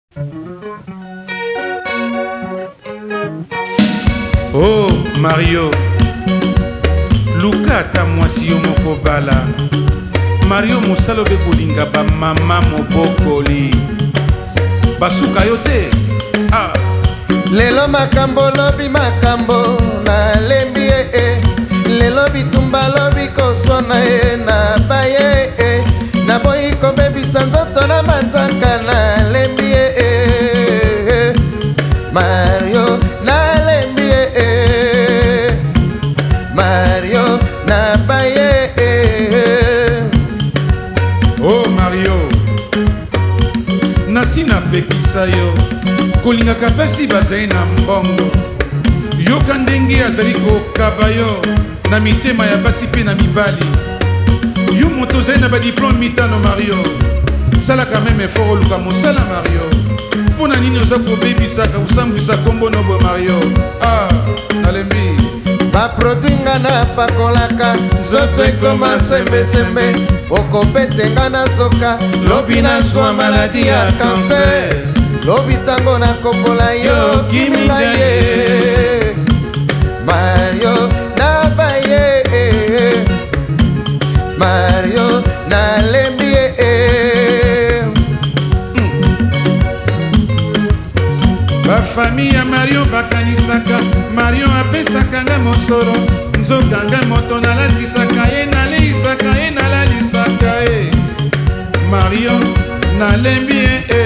Oh Mario, luka ata mwasi yo moko bala. Mario mosalo be kolinga ba mama mobokoli basuka yo te. Ah, lelo makambo lobi makambo na lembi lelo bitumba lobi kosona na baye na boyi kobebisa nzoto na manzaka na lembi Mario na lembi Mario na baye. oh Mario, nasi napekisa yo kolingaka pasi bazali na mbongo. Yoka ndenge azali kokaba yo na mitema ya basi mpe na mibali. Yo moto ozali na badiplome mitano Mario, salaka meme effort oluka mosala Mario. Mpo na nini oza kobebisaka kosambwisa kombo nobo Mario? Ah, nalembi baproduit nga napakolaka nzoto ekoma sembesembe, okopetenga na zoka lobi nazwa maladi ya kanser, lobi ntango nakopola yo kiminga ye Mario na baye Mario na lembi bafamille ya Mario bakanisaka Mario apesaka nga mosolo, nzoka nga moto nalatisaka ye naleisaka ye nalalisaka ye Mario nalembi ye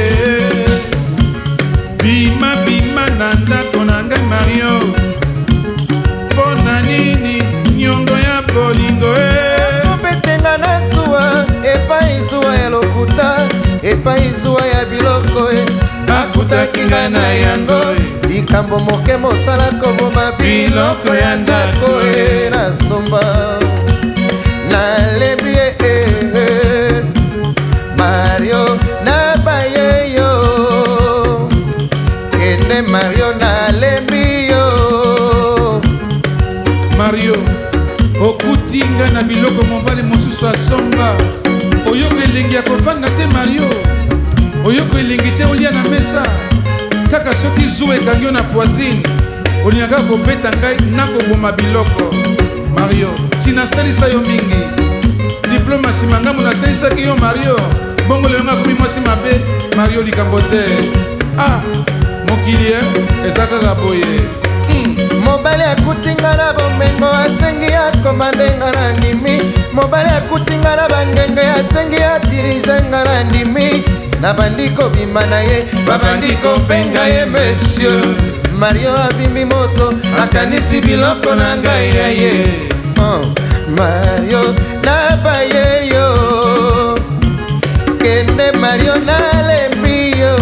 bima bima na ndako na ngai Mario. Mpo na nini nyongo ya bolingo kopetenga na zuwa epai zuwa ya lokuta epai zuwa ya biloko akutaki ngai na yango likambo moke mosala koboma biloko ya ndako nasomba nalembi Mario na baye yo kende Mario nalembi yo Mario, okuti nga na biloko mobali mosusu asomba. Oyoko elengi ya kovanda te Mario, oyoko elengi te olia na mesa. Kaka soki zuwa ekangi yo na poitrine olingaka kobeta ngai nakoboma biloko. Mario, sinasalisa yo mingi diplome nsima ngambo nasalisaki yo Mario, bongo lelo nga komi mwasi mabe Mario likambo te. Ah, mokili eza kaka boye. mobali akutinga na bomengo asengi akoma ndenga na ndimi, mobali akutinga na bangenge asengi adirige nga na ndimi, na bandi kobima na ye babandi kopenga ye monsieur. Mario abimbi moto akanisi biloko na ngai na ye Mario na baye yo kende Mario nalembi yo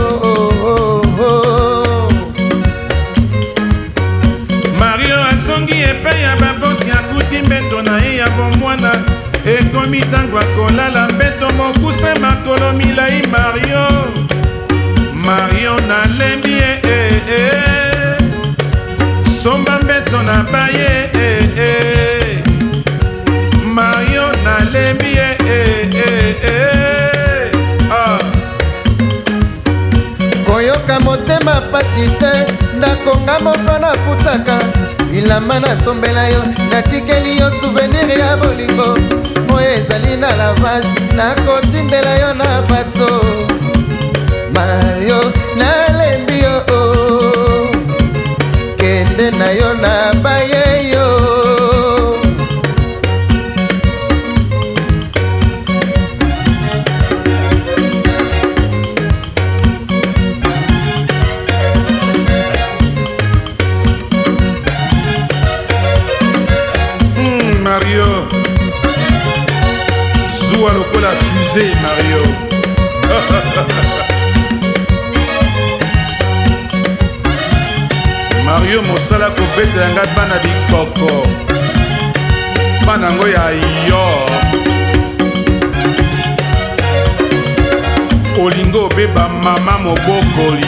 epai ya baboti akuti mbeto na ye ya bomwana, ekomi ntango akolala mbeto mokuse makolo milai Mario. Mario nalembi somba mbeto na baye Mario nalembi koyoka motema pasi te ndakonga moko nafutaka bilamba nasombela yo natikeli yo souvenir ya bolingo oyo ezali na lavage nakotindela yo na bato Mario nalembi yo kende na yo na baye yo Mario, zuwa lokola fusée Mario. Mario mosala kobetela ngai bana bikoko bana ngo ya yo olingo obeba mama mobokoli.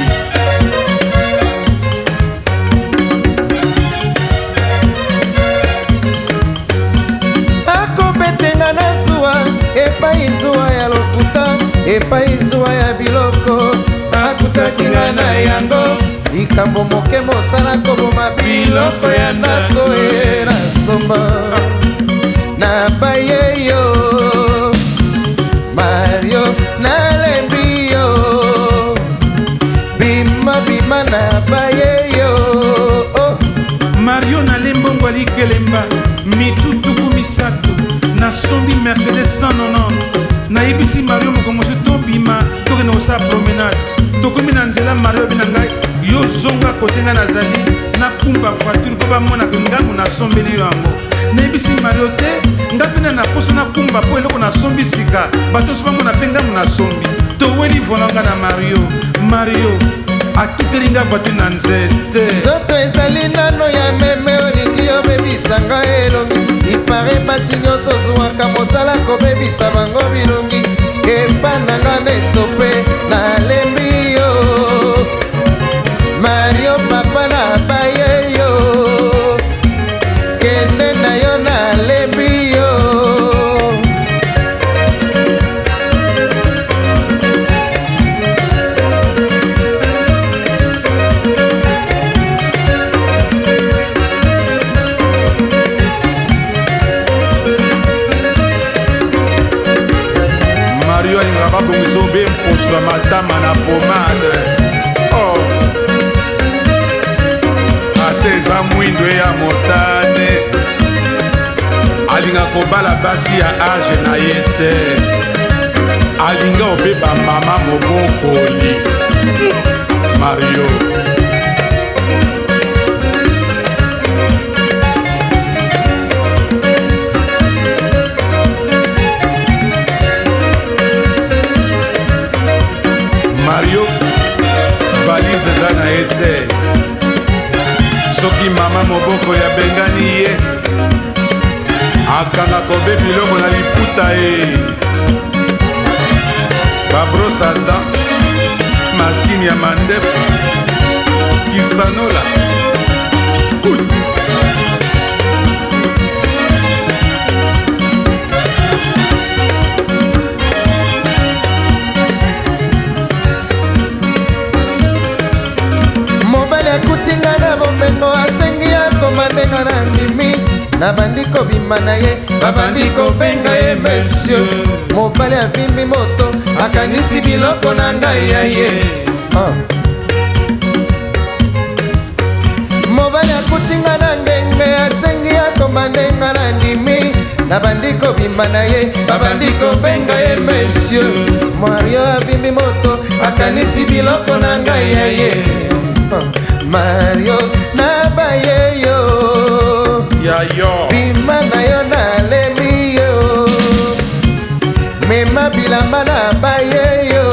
epai zuwa ya lokuta epai zuwa ya biloko akuta napesaki nga na yango likambo moke mosala koboma biloko ya ndako ye na somba nabaye yo Mario nalembi yo bima bima nabaye yo Mario nalembongo alikelemba mitutuku misato nasombi Mercedes 190 nayebisi Mario mokomoso tobima tokende kosala promenade tokomi na nzela Mario abi na ngai yo zonga kote ngai nazali nakumba voiture mpo bamonaka ngambo nasombeli yo yango nayebisi Mario te nga mpena na poso nakumba mpo eloko nasombi sika bato nyonso bamona mpe ngambo nasombi toweli volanga na Mario akiteli nga voiture na nzete nzoto ezali nano ya meme olingi obebisa ngai elongi ipare basi nyonso ozwaka mosala kobebisa bango bilongi kepa na nga nestope nalembi yo Mario papa nabaye yo kende na yo nalembi yo Mario alingaka babongisa obe mposo ya matama na pomade ate eza mwindo ya motane alinga kobala basi ya age na ye te alinga obeba mama mobokoli Mario valise eza na ye te soki mama moboko ya bengani ye akanga kobe biloko na liputa ye babrosada masini ya mandefu kisanola akutinga na bomengo asengi akoma ndenga na ndimi nabandi kobima na ye babandi kobenga ye monsieur mobali avimbi moto akanisi biloko na ngai ya ye mobali akutinga na ngenge asengi akoma ndenga na ndimi nabandi kobima na ye babandi kobenga ye monsieur Mario avimbi moto akanisi biloko na ngai ya ye Mario nabaye yo bima na yo nalembi yo mema bilamba nabaye yo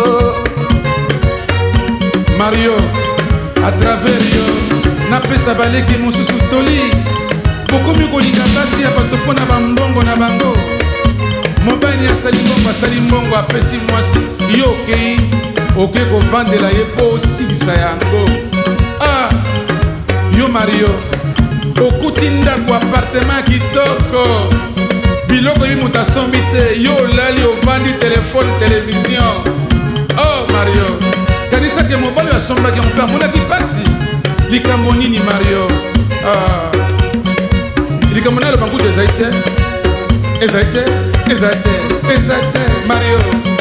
Mario à travers yo napesa baleki mosusu toli bokomi kolinga basi ya bato mpo na bambongo na bango mobali asali mbongo apesi mwasi yo okei oke kovandela ye mpo osilisa yango yo Mario okuti ndako apartema kitoko biloko yi moto asombi te yo olali ovandi telefone televizion Mario kanisake mobali asombaki mpe amonaki pasi likambo nini Mario likambo naloba nkutu ezali te Mario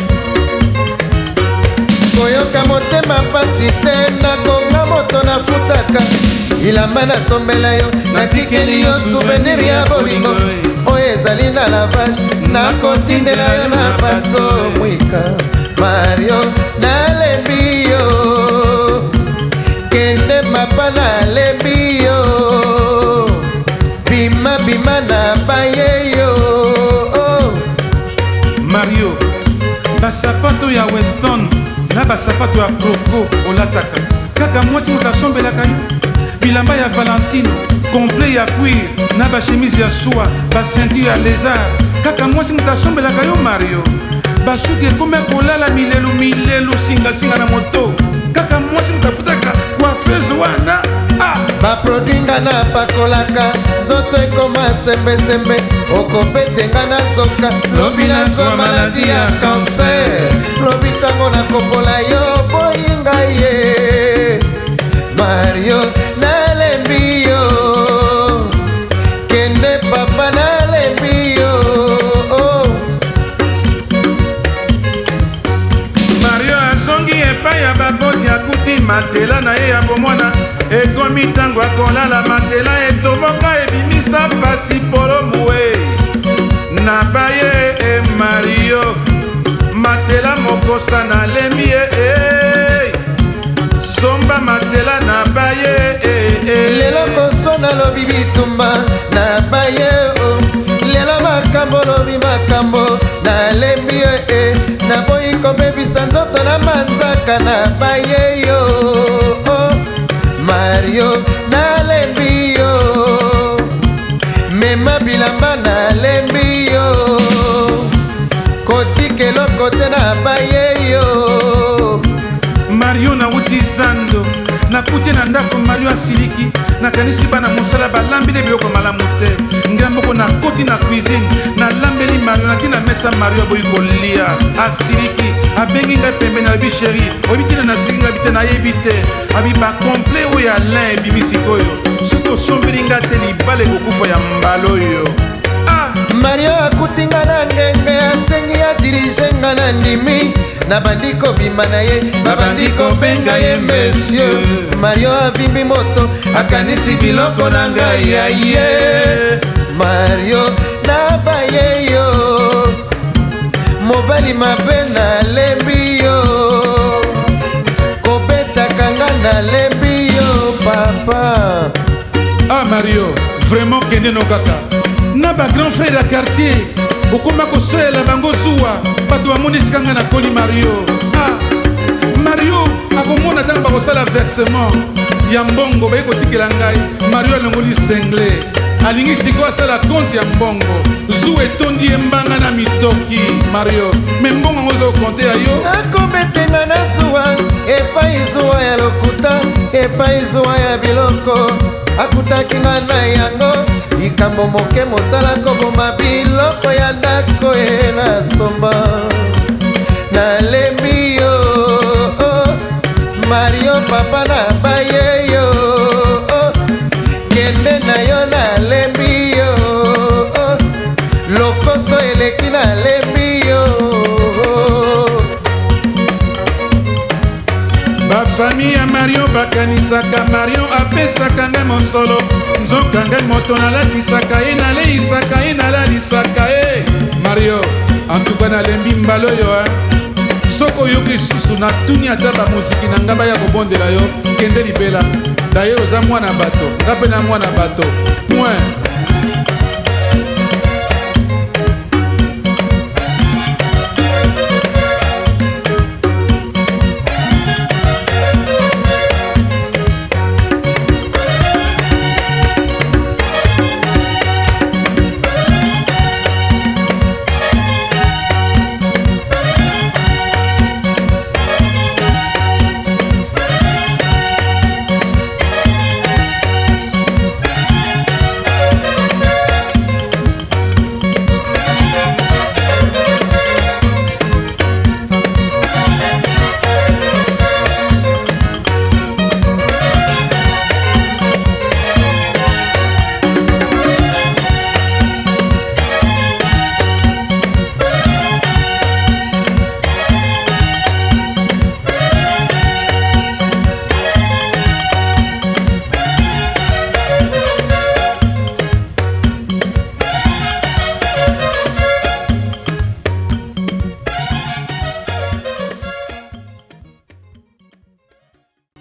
koyoka motema pasi te nakonga moto nafutaka ilamba nasombela yo natikeli yo souvenir ya bolingo oyo ezali na lavage nakotindela yo na bato mwika Mario nalembi yo kende mapa nalembi yo bima bima nabaye yo Mario basapato ya Weston na basapato ya Croco olataka kaka mwasi moto asombelaka yo bilamba ya Valentino complet ya cuir na bachemise ya soie basentire ya lézard kaka mwasi moto asombelaka yo Mario basuki ekoma kolala milelu singasinga na moto kaka mwasi moto afutaka coiffeuse wana baprodwinga na pakolaka nzoto ekoma sembesembe okobetenga na zoka lobi nazwa maladi ya kanser lobi ntango nakopola yo boyinga epai ya baboti akuti matela na ye ya bomwana ekomi ntango akolala matela etoboka ebimisa pasi polomue na baye Mario matela mokosa na lembi somba matela na baye lelo kosona lobi bitumba na baye lelo makambo lobi makambo na lembi na boyi kobebisa nzoto na manzaka na baye yo Mario na lembi yo mema bilamba na lembi yo kotikelo kote na baye yo Mario na wuti zando nakuti na ndako Mario asiliki nakanisi bana mosala balambeli biloko malamu te ngamboko nakoti na cuisine nalambeli Mario nati na mesa Mario aboyi kolia asiliki abengi ngai pembeni alobi sheri oyebi tina nasiliki ngai bite nayebi te abi bakomple oyo alain ebimi sikoyo soki osombeli ngai te libala ekokufa ya mbala oyo Mario akutinga na ngenge asengi adirige nga na ndimi na bandiko bima na ye babandiko benga ye monsieur Mario avimbi moto akanisi biloko na ngai ya ye Mario na baye yo mobali mabe na lembi yo kobetaka nga na lembi yo papa. Mario vraiment kende no kaka na ba grand frère ya quartier okoma kosolela bango zuwa bato bamoni esika ngai nakoli Mario Mario akomona ntango bakosala versement ya mbongo baye kotikela ngai Mario alongoli sengle alingi sikoyo asala konte ya mbongo zuwa etondi ye mbanga na mitoki Mario me mbongo yango oza kokonte ya yo akobetenga na zuwa epai zuwa ya lokuta epai zuwa ya biloko akutaki nga na yango likambo moke mosala koboma biloko ya ndako ye na somba nalembi yo Mario papa na baye yo kende na yo nalembi yo lokoso eleki nalembi yo bafami ya Mario bakanisaka Mario apesaka ngai mosolo nzoka ngai moto nalakisaka ye naleisaka ye nalalisaka ye Mario antuka nalembi mbala oyo soki oyoki lisusu natuni ata bamuziki na ngai baya kobondela yo kende libela daye oza mwana bato nga mpe na mwana bato point